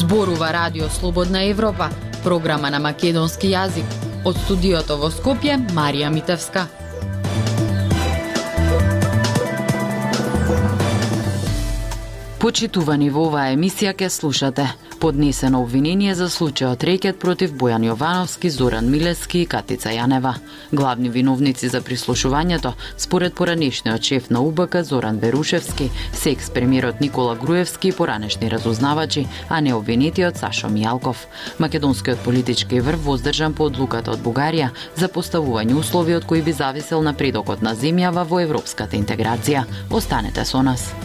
Зборува Радио Слободна Европа, програма на македонски јазик. Од студиото во Скопје, Марија Митевска. Почитувани, во оваа емисија ке слушате поднесено обвинение за случајот рекет против Бојан Јовановски, Зоран Милевски и Катица Јанева. Главни виновници за прислушувањето, според поранешниот шеф на УБК Зоран Верушевски, се екс-премиерот Никола Груевски и поранешни разузнавачи, а не обвинетиот Сашо Мијалков. Македонскиот политички врв воздржан по одлуката од Бугарија за поставување услови од кои би зависел напредокот на земјава во европската интеграција. Останете со нас.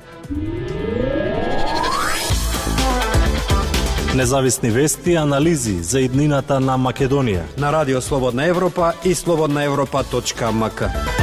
Независни вести и анализи за иднината на Македонија на Радио Слободна Европа и slobodnaevropa.mk.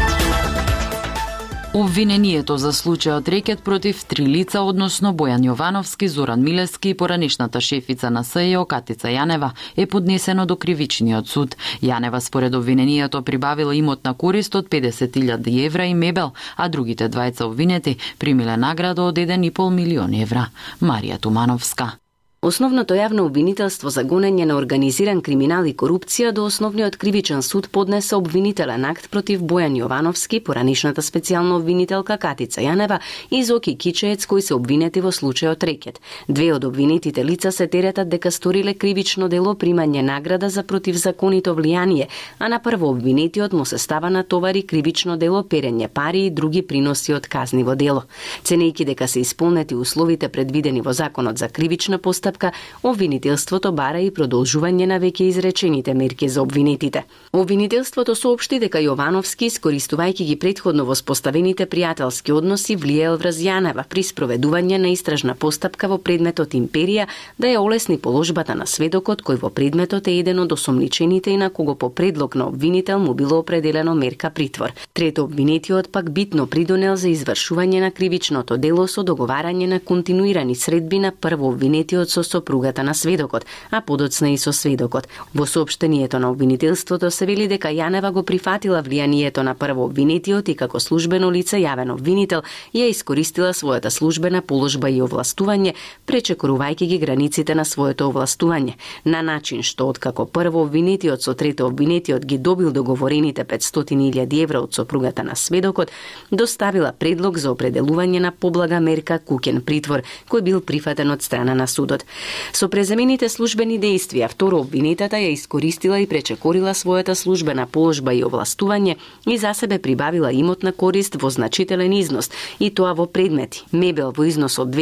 Обвинението за случајот рекет против 3 лица, односно Бојан Јовановски, Зоран Милевски и поранешната шефица на СЈО Катица Јанева, е поднесено до кривичниот суд. Јанева според обвинението прибавила имотна корист од 50.000 евра и мебел, а другите двајца обвинети примиле награда од 1,5 милион евра. Марија Тумановска. Основното јавно обвинителство за гонење на организиран криминал и корупција до Основниот кривичен суд поднесе обвинителен акт против Бојан Јовановски, поранешната специјална обвинителка Катица Јанева и Зоки Кичеец, кои се обвинети во случајот рекет. Две од обвинетите лица се теретат дека сториле кривично дело примање награда за противзаконито влијание, а на прво обвинетиот му се става на товари кривично дело перење пари и други приноси од казниво дело. Ценејќи дека се исполнети условите предвидени во Законот за кривична постапка, обвинителството бара и продолжување на веќе изречените мерки за обвинетите. Обвинителството соопшти дека Јовановски, искористувајќи ги претходно воспоставените пријателски односи, влиел врз Јанева при спроведување на истражна постапка во предметот Империја, да ја олесни положбата на сведокот, кој во предметот е еден од осомничените и на кого по предлог на обвинител му било определено мерка притвор. Трето обвинетиот пак битно придонел за извршување на кривичното дело со договарање на континуирани средби на прво обвинетиот со сопругата на сведокот, а подоцна и со сведокот. Во соопштението на обвинителството се вели дека Јанева го прифатила влијанието на прво обвинетиот и како службено лице јавен обвинител ја искористила својата службена положба и овластување, пречекорувајќи ги границите на своето овластување, на начин што откако прво обвинетиот со трето обвинетиот ги добил договорените 500.000 евра од сопругата на сведокот, доставила предлог за определување на поблага мерка куќен притвор, кој бил прифатен од страна на судот. Со преземените службени дејствија, второ обвинетата ја искористила и пречекорила својата службена положба и овластување и за себе прибавила имотна корист во значителен износ, и тоа во предмети: мебел во износ од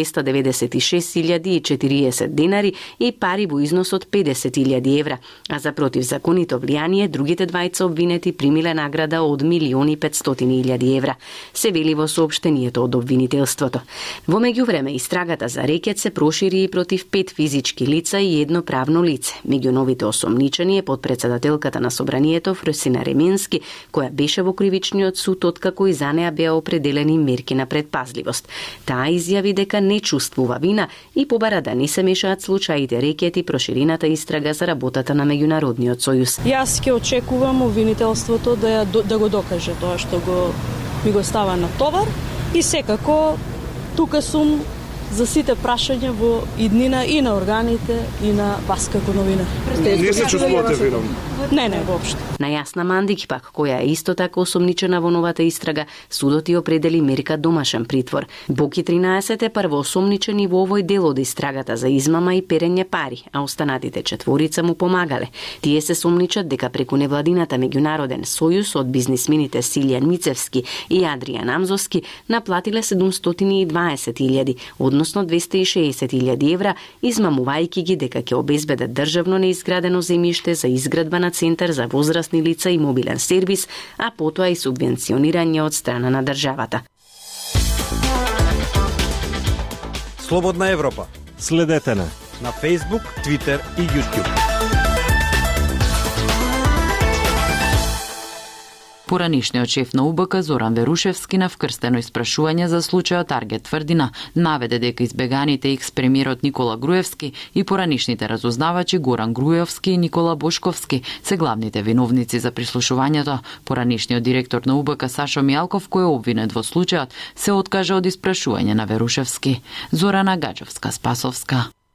296.040 денари и пари во износ од 50.000 евра, а за противзаконито влијание другите двајца обвинети примиле награда од 1.500.000 евра, се вели во соопштението од обвинителството. Во меѓувреме истрагата за рекет се прошири и против 5 физички лица и едно правно лице. Меѓу новите осомничени е подпредседателката на собранието Фросина Ременски, која беше во кривичниот суд откако и за неа беа определени мерки на предпазливост. Таа изјави дека не чувствува вина и побара да не се мешаат случаите рекет и проширената истрага за работата на меѓународниот сојуз. Јас ќе очекувам обвинителството да го докаже тоа што ми го става на товар и секако тука сум за сите прашања во иднина и на органите и на вас како новинар. Не се чувствувате виновни? Не, воопшто. На Јасна Мандик пак, која е исто така осомничена во новата истрага, судот ја определи мерка домашен притвор. Боки 13 е првоосомничени во овој дел од истрагата за измама и перење пари, а останатите четворица му помагале. Тие се сомничат дека преку невладината меѓународен сојуз од бизнисмените Силјан Мицевски и Адријан Амзовски наплатиле 720.000, односно 260.000 евра, измамувајќи ги дека ќе обезбедат државно неизградено земјиште за изградба на центар за возрастни лица и мобилен сервис, а потоа и субвенционирање од страна на државата. Слободна Европа. Следете на Facebook, Twitter и YouTube. Поранешниот шеф на УБК Зоран Верушевски на вкрстено испрашување за случајот Таргет тврдина наведе дека избеганите екс-премиерот Никола Груевски и поранешните разузнавачи Горан Груевски и Никола Бошковски се главните виновници за прислушувањето. Поранешниот директор на УБК Сашо Мијалков, кој е обвинет во случајот, се откажа од испрашување на Верушевски. Зорана Гаджовска-Спасовска.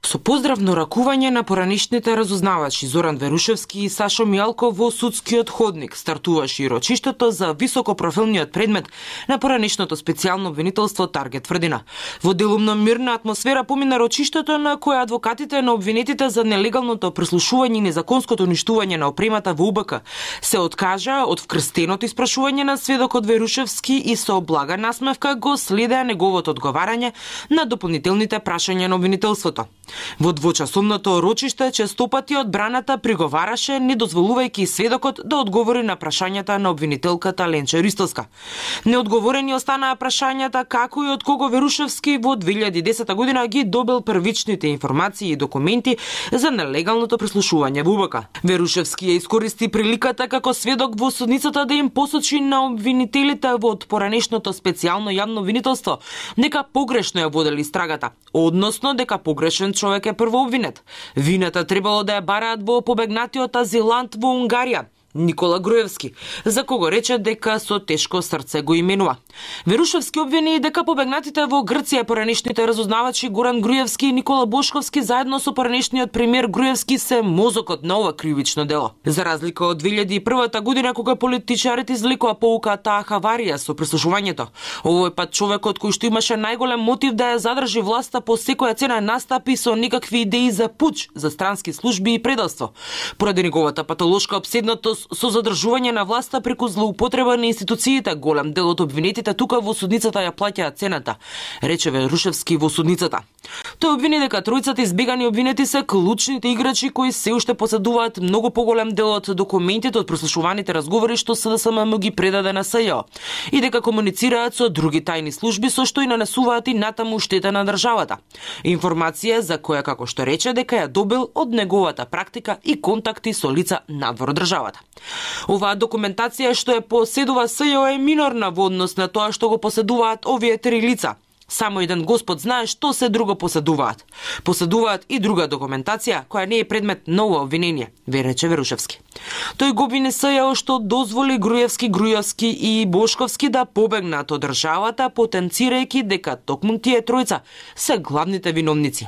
Со поздравно ракување на поранишните разузнавачи Зоран Верушевски и Сашо Мијалков во судскиот ходник стартуваше и рочиштето за високопрофилниот предмет на поранишното специјално обвинителство Таргет Тврдина. Во делумно мирна атмосфера помина рочиштето на која адвокатите на обвинетите за нелегалното прислушување и незаконското уништување на опремата во УБК се откажа од вкрстеното испрашување на сведокот Верушевски и со блага насмевка го следеа неговото одговарање на дополнителните прашања на обвинителството. Во двочасовното рочиште честопати одбраната приговараше, не дозволувајќи сведокот да одговори на прашањата на обвинителката Ленче Ристовска. Неодговорени останаа прашањата како и од кого Верушевски во 2010 година ги добил првичните информации и документи за нелегалното прислушување во УБК. Верушевски ја искористи приликата како сведок во судницата да им посочи на обвинителите во поранешното специјално јавно обвинителство дека погрешно ја водели истрагата, односно дека погрешен човек е прво обвинет. Вината требало да ја бараат во побегнатиот азилант во Унгарија, Никола Груевски, за кого рече дека со тешко срце го именува. Верушевски обвини дека побегнатите во Грција поранешните разузнавачи Горан Груевски и Никола Бошковски заедно со поранешниот премиер Груевски се мозокот на ова кривично дело. За разлика од 2001 година кога политичарите извлекоа поука таа хаварија со прислушувањето, овој пат човекот кој што имаше најголем мотив да ја задржи власта по секоја цена настапи со никакви идеи за пуч, за странски служби и предавство. Поради неговата патолошка обседнатост со задржување на власта преку злоупотреба на институциите, голем дел од обвинетите тука во судницата ја плаќаат цената, рече Верушевски во судницата. Тој обвини дека тројцата избегани обвинети се клучните играчи кои се уште поседуваат многу поголем дел од документите од прослушуваните разговори што СДСМ ги предаде на СЈО и дека комуницираат со други тајни служби со што и нанесуваат и натаму штета на државата. Информација за која, како што рече, дека ја добил од неговата практика и контакти со лица надвор од државата. Оваа документација што ја поседува СЈО е минорна во однос на тоа што го поседуваат овие три лица. Само еден Господ знае што се друго поседуваат. Поседуваат и друга документација која не е предмет на ова обвинение, рече Верушевски. Тој го обвини СЈО што дозволи Груевски и Бошковски да побегнат од државата, потенцирајќи дека токму тие тројца се главните виновници.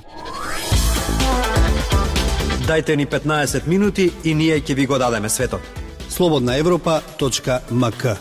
Дајте ни 15 минути и ние ќе ви го дадеме светот. slobodnaevropa.mk.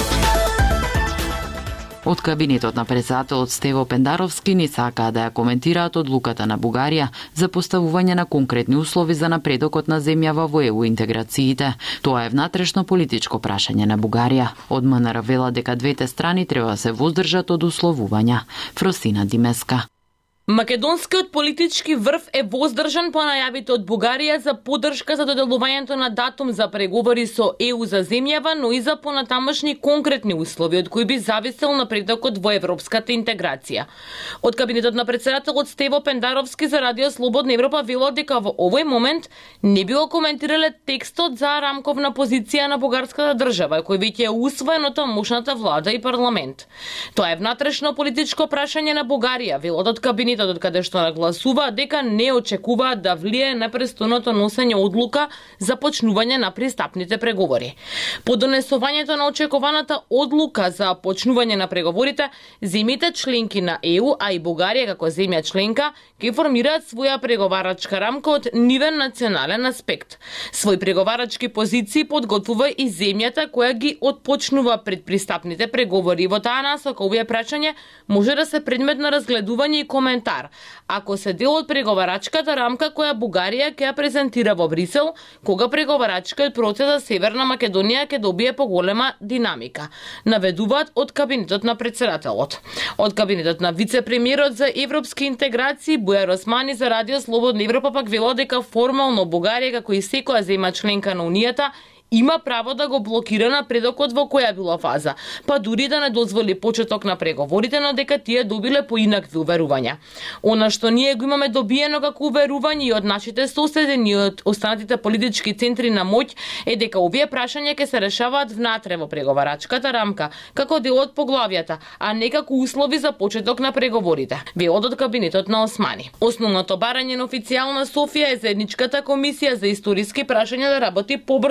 Од кабинетот на председателот Стево Пендаровски ни сакаа да ја коментираат одлуката на Бугарија за поставување на конкретни услови за напредокот на земјава во ЕУ интеграциите. Тоа е внатрешно политичко прашање на Бугарија. Од МНР вела дека двете страни треба да се воздржат од условувања. Фросина Димеска. Македонскиот политички врв е воздржан по најавите од Бугарија за поддршка за доделувањето на датум за преговори со ЕУ за земјава, но и за понатамошни конкретни услови од кои би зависел напредокот во европската интеграција. Од кабинетот на председателот Стево Пендаровски за Радио Слободна Европа вело дека во овој момент не би го коментирале текстот за рамковна позиција на бугарската држава, кој веќе е усвоен од тамошната влада и парламент. Тоа е внатрешно политичко прашање на Бугарија, велот од кабинетот од каде што нагласува дека не очекуваат да влие на престојното носење одлука за почнување на пристапните преговори. По донесувањето на очекуваната одлука за почнување на преговорите, земјите членки на ЕУ, а и Бугарија како земја членка, ќе формираат своја преговарачка рамка од нивен национален аспект. Свој преговарачки позиции подготвува и земјата која ги отпочнува предпристапните преговори. Во таа насока овие прашања може да се предмет на разгледување и коментар ако се дел од преговарачката рамка која Бугарија ќе ја презентира во Брисел, кога преговарачкиот процес за Северна Македонија ќе добие поголема динамика, наведуваат од кабинетот на председателот. Од кабинетот на вице-премиерот за европски интеграции Бујар Османи за Радио Слободна Европа пак вело дека формално Бугарија како и секоја земја членка на Унијата има право да го блокира напредокот во која била фаза, па дури да не дозволи почеток на преговорите, но дека тие добиле поинакви уверувања. Она што ние го имаме добиено како уверување и од нашите соседи и од останатите политички центри на моќ е дека овие прашања ќе се решаваат внатре во преговарачката рамка, како дел од поглавјата, а не како услови за почеток на преговорите, велот од кабинетот на Османи. Основното барање на официјална Софија е заедничката комисија за историски прашања да работи побрзо, што би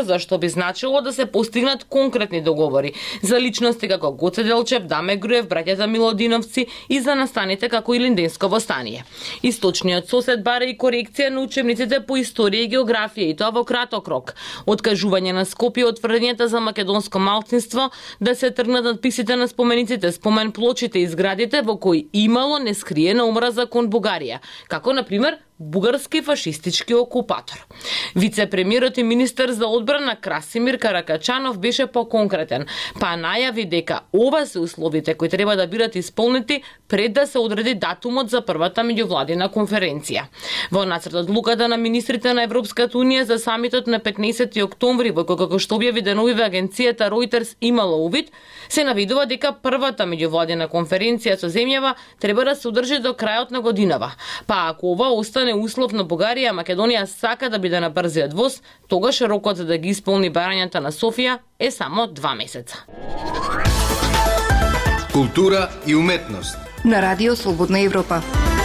би значило да се постигнат конкретни договори за личности како Гоце Делчев, Даме Груев, браќата Милодиновци и за настаните како Илинденско востание. Источниот сосед бара и корекција на учебниците по историја и географија, и тоа во краток рок. Откажување на Скопје од тврдењата за македонско малцинство, да се тргнат надписите на спомениците, спомен плочите и зградите во кои имало нескриена омраза кон Бугарија, како на пример бугарски фашистички окупатор. Вице-премиерот и министер за одбрана Красимир Каракачанов беше поконкретен, па најави дека ова се условите кои треба да бидат исполнети пред да се одреди датумот за првата меѓувладина конференција. Во нацртот луката на министрите на Европската унија за самитот на 15 октомври, во кој како што објави деновиве агенцијата Reuters имала увид, се навидува дека првата меѓувладина конференција со земјава треба да се одржи до крајот на годинава. Па ако ова остане услов на Бугарија, Македонија сака да биде на брзиот воз, тогаш рокот за да ги исполни барањата на Софија е само 2 месеца. Култура и уметност на Радио Слободна Европа.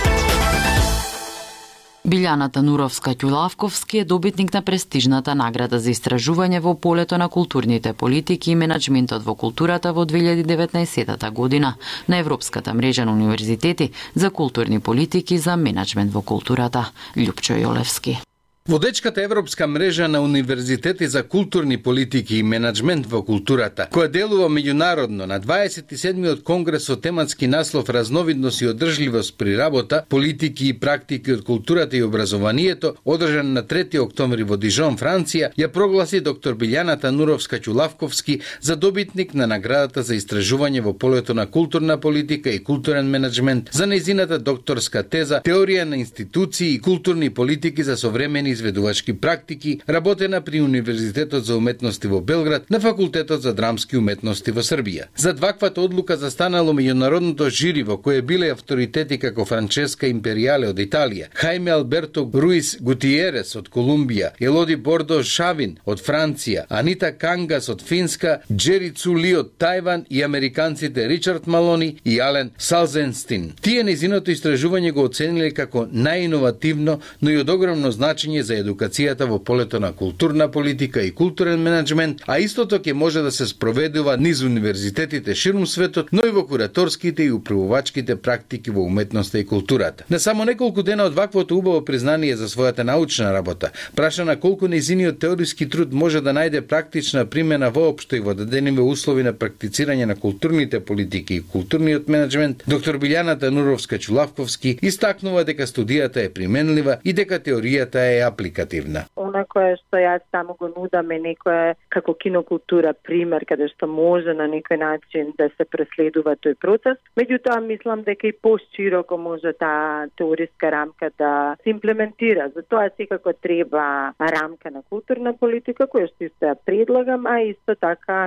Билјана Тануровска-Ќулавковски е добитник на престижната награда за истражување во полето на културните политики и менаџментот во културата во 2019 година на Европската мрежа на универзитети за културни политики за менаџмент во културата. Љупчо Јолевски. Водечката Европска мрежа на универзитети за културни политики и менаџмент во културата, која делува меѓународно на 27-миот конгрес со тематски наслов Разновидност и одржливост при работа, политики и практики од културата и образованието, одржан на 3 октомври во Дижон, Франција, ја прогласи доктор Билјана Тануровска-Ќулавковски за добитник на наградата за истражување во полето на културна политика и културен менаџмент за нејзината докторска теза Теорија на институции и културни политики за современи изведувачки практики, работена при Универзитетот за уметности во Белград на Факултетот за драмски уметности во Србија. За ваквата одлука застанало меѓународното жири во кое биле авторитети како Франческа Империјале од Италија, Хајме Алберто Руис Гутиерес од Колумбија, Елоди Бордо Шавин од Франција, Анита Кангас од Финска, Джери Цули од Тајван и американците Ричард Малони и Ален Салзенстин. Тие нејзиното истражување го оцениле како најиновативно, но и од огромно значење за едукацијата во полето на културна политика и културен менаџмент, а истото ќе може да се спроведува низ универзитетите ширум светот, но и во кураторските и управувачките практики во уметноста и културата. На само неколку дена од ваквото убаво признание за својата научна работа, прашана колку нејзиниот теориски труд може да најде практична примена воопшто и во дадениве услови на практицирање на културните политики и културниот менаџмент, доктор Билјана Тануровска-Ќулавковски истакнува дека студијата е применлива и дека теоријата е апликативна. Она кое што јас само го нудам е некоја како кинокултура пример каде што може на некој начин да се преследува тој процес. Меѓутоа мислам дека и пошироко може таа теориска рамка да се имплементира. Затоа секако треба рамка на културна политика која што исто ја предлагам, а исто така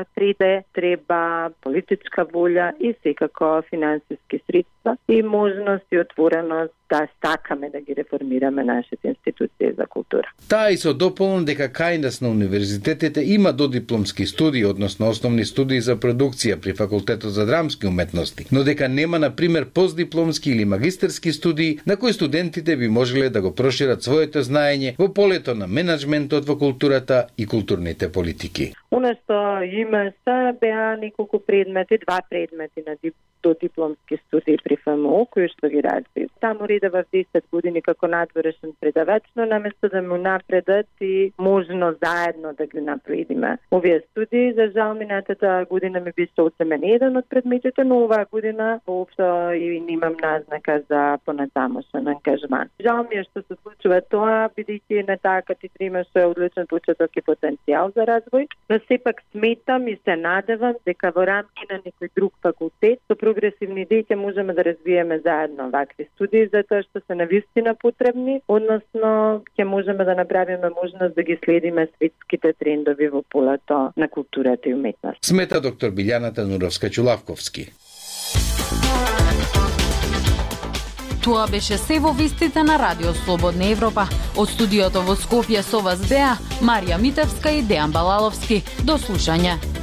треба политичка волја и секако финансиски средства и можност и отвореност да стакаме да ги реформираме нашите институции за култура. Таа и со дополнен дека кај нас на универзитетите има додипломски студии, односно основни студии за продукција при Факултетот за драмски уметности, но дека нема, на пример, постдипломски или магистерски студии на кои студентите би можеле да го прошират своето знаење во полето на менаџментот во културата и културните политики. Оно што има са беа неколку предмети, 2 предмети на додипломски студии при ФМУ, кои што ги развив. Таму редава в 10 години како надворешен предавач, но наместо да му напредат и можно заедно да ги напредиме. Овие студии, за жал, минатата година ми беше осемен еден од предметите, но оваа година воопшто и немам назнака за понатамошен ангажман. Жал ми е што се случува тоа, бидејќи на таа катедра имаше одличен почеток и потенцијал за развој, но сепак сметам и се надевам дека во рамки на некој друг факултет со прогресивни идеи можеме да развиеме заедно вакви студии, затоа што се навистина потребни, односно ќе можеме да направиме можност да ги следиме светските трендови во полето на културата и уметност. Смета доктор Билјана Тануровска-Ќулавковски. Тоа беше се во вестите на Радио Слободна Европа. Од студиото во Скопје со вас беа Марија Митевска и Дејан Балаловски. До слушање.